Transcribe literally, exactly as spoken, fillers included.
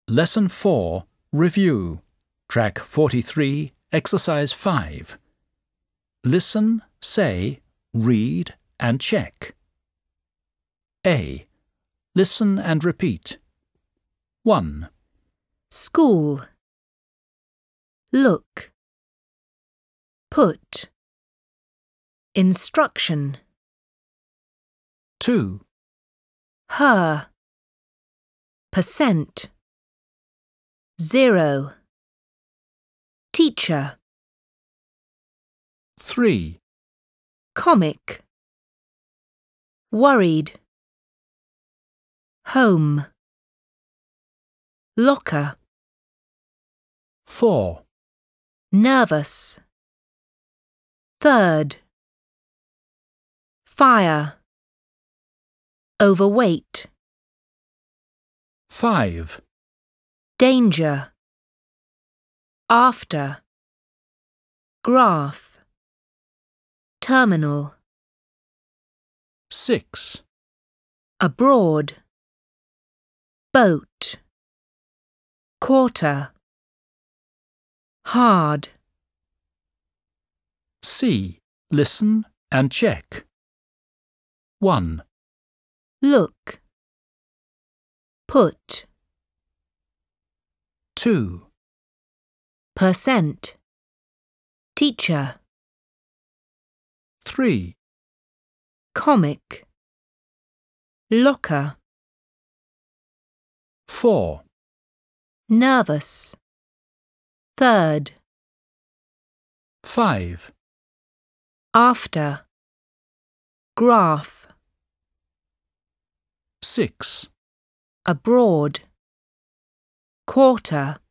Lesson four, Review, Track forty-three, Exercise five. Listen, say, read and check. A. Listen and repeat. one. School. Look. Put. Instruction. two. Her. Percent. Zero. Teacher. three. Comic. Worried. Home. Locker. four. Nervous. Third. Fire. Overweight. five. Danger. After. Graph. Terminal. six. Abroad. Boat. Quarter. Hard. C. Listen and check. one. Look. Put. two. Percent. Teacher. three. Comic. Locker. four. Nervous. Third. five. After. Graph. six. Abroad. Quarter.